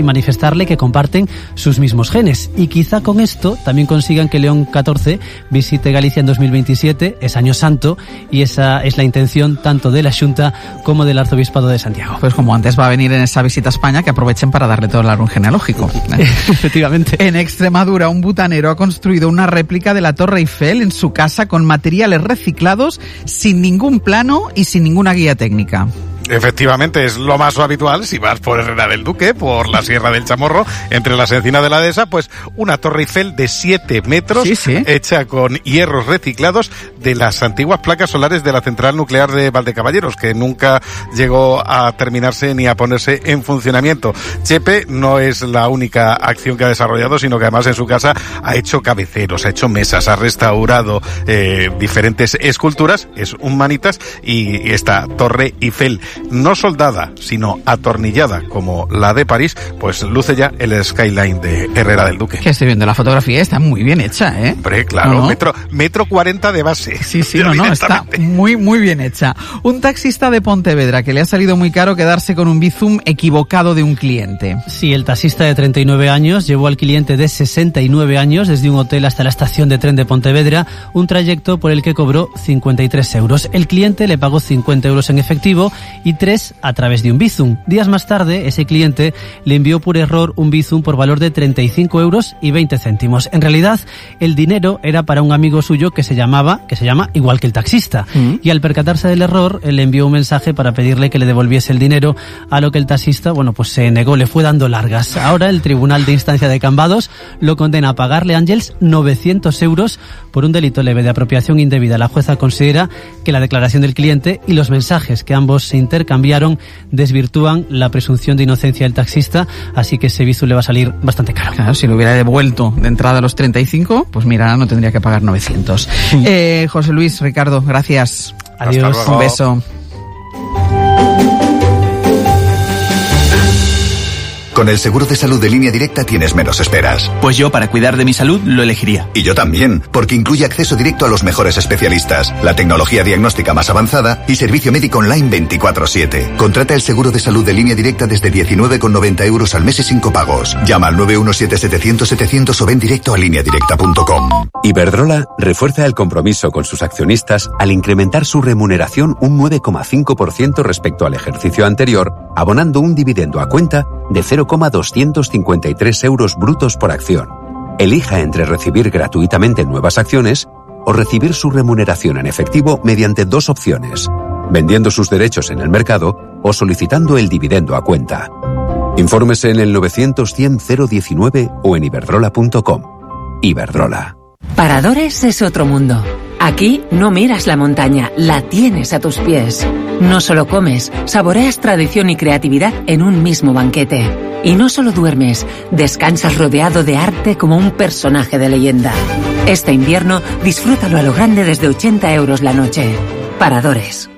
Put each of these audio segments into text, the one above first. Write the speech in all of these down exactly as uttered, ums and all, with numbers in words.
manifestarle que comparten sus mismos genes. Y quizá con esto también consigan que León catorce visite Galicia en dos mil veintisiete, es Año Santo, y esa es la intención tanto de la Xunta como del Arzobispado de Santiago. Pues como antes va a venir en esa visita a España, que aprovechen para darle todo el árbol genealógico. Efectivamente. En Extremadura, un butanero ha construido una réplica de la Torre Eiffel en su casa con materiales reciclados, sin ningún plano y sin ninguna guía técnica. Efectivamente, es lo más habitual si vas por Herrera del Duque, por la Sierra del Chamorro, entre las encinas de la dehesa, pues una Torre Eiffel de siete metros, sí, sí. hecha con hierros reciclados de las antiguas placas solares de la central nuclear de Valdecaballeros, que nunca llegó a terminarse ni a ponerse en funcionamiento. Chepe no es la única acción que ha desarrollado, sino que además en su casa ha hecho cabeceros, ha hecho mesas, ha restaurado eh, diferentes esculturas, es un manitas, y esta Torre Eiffel, no soldada, sino atornillada como la de París, pues luce ya el skyline de Herrera del Duque. Que estoy viendo la fotografía, está muy bien hecha, ¿eh? Hombre, claro, ¿no? metro, metro cuarenta de base. Sí, sí, no, no, está muy, muy bien hecha. Un taxista de Pontevedra que le ha salido muy caro quedarse con un bizum equivocado de un cliente. Sí, el taxista de treinta y nueve años llevó al cliente de sesenta y nueve años desde un hotel hasta la estación de tren de Pontevedra, un trayecto por el que cobró cincuenta y tres euros. El cliente le pagó cincuenta euros en efectivo y tres a través de un Bizum. Días más tarde, ese cliente le envió por error un Bizum por valor de treinta y cinco euros y veinte céntimos. En realidad, el dinero era para un amigo suyo que se llamaba, que se llama igual que el taxista. Mm. Y al percatarse del error, le envió un mensaje para pedirle que le devolviese el dinero, a lo que el taxista, bueno, pues se negó, le fue dando largas. Ahora el Tribunal de Instancia de Cambados lo condena a pagarle a Ángels novecientos euros por un delito leve de apropiación indebida. La jueza considera que la declaración del cliente y los mensajes que ambos se intercambiaron desvirtúan la presunción de inocencia del taxista, así que ese Bizum le va a salir bastante caro. Claro, si lo hubiera devuelto de entrada a los treinta y cinco, pues mira, no tendría que pagar novecientos. Sí. Eh, José Luis, Ricardo, gracias. Adiós. Un beso. Con el seguro de salud de Línea Directa tienes menos esperas. Pues yo, para cuidar de mi salud, lo elegiría. Y yo también, porque incluye acceso directo a los mejores especialistas, la tecnología diagnóstica más avanzada y servicio médico online veinticuatro siete. Contrata el seguro de salud de Línea Directa desde diecinueve con noventa euros al mes y sin copagos. Llama al nueve uno siete setecientos setecientos o ven directo a línea directa punto com. Iberdrola refuerza el compromiso con sus accionistas al incrementar su remuneración un nueve coma cinco por ciento respecto al ejercicio anterior, abonando un dividendo a cuenta de cero coma doscientos cincuenta y tres euros brutos por acción. Elija entre recibir gratuitamente nuevas acciones o recibir su remuneración en efectivo mediante dos opciones: vendiendo sus derechos en el mercado o solicitando el dividendo a cuenta. Infórmese en el novecientos cien cero diecinueve o en iberdrola punto com. Iberdrola. Paradores es otro mundo. Aquí no miras la montaña, la tienes a tus pies. No solo comes, saboreas tradición y creatividad en un mismo banquete. Y no solo duermes, descansas rodeado de arte como un personaje de leyenda. Este invierno, disfrútalo a lo grande desde ochenta euros la noche. Paradores.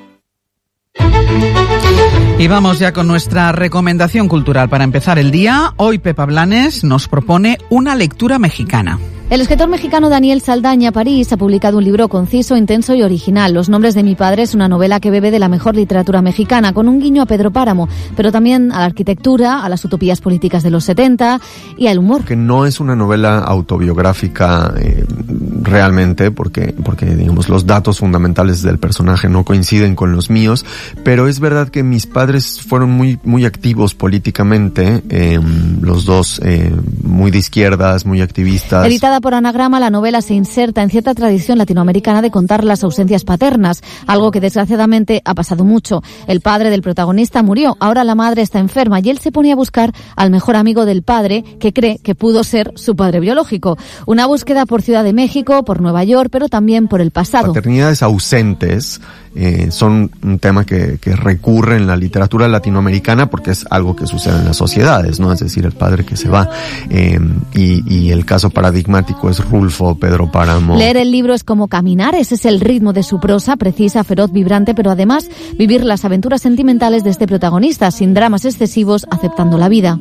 Y vamos ya con nuestra recomendación cultural para empezar el día. Hoy Pepa Blanes nos propone una lectura mexicana. El escritor mexicano Daniel Saldaña París ha publicado un libro conciso, intenso y original. Los nombres de mi padre es una novela que bebe de la mejor literatura mexicana, con un guiño a Pedro Páramo, pero también a la arquitectura, a las utopías políticas de los setenta y al humor. Que no es una novela autobiográfica eh, realmente, porque, porque digamos los datos fundamentales del personaje no coinciden con los míos, pero es verdad que mis padres fueron muy, muy activos políticamente, eh, los dos eh, muy de izquierdas, muy activistas. Editada por Anagrama, la novela se inserta en cierta tradición latinoamericana de contar las ausencias paternas, algo que desgraciadamente ha pasado mucho. El padre del protagonista murió, ahora la madre está enferma y él se pone a buscar al mejor amigo del padre, que cree que pudo ser su padre biológico. Una búsqueda por Ciudad de México, por Nueva York, pero también por el pasado. Paternidades ausentes eh, son un tema que, que recurre en la literatura latinoamericana porque es algo que sucede en las sociedades, ¿no? Es decir, el padre que se va. Eh, y, y el caso paradigmático es Rulfo, Pedro Páramo. Leer el libro es como caminar, ese es el ritmo de su prosa, precisa, feroz, vibrante, pero además vivir las aventuras sentimentales de este protagonista, sin dramas excesivos, aceptando la vida.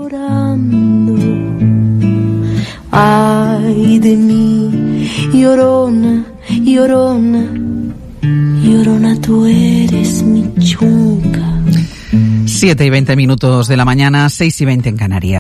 Ay de mí, llorona, llorona, llorona, tú eres mi chunca. siete y veinte minutos de la mañana, seis y veinte en Canarias.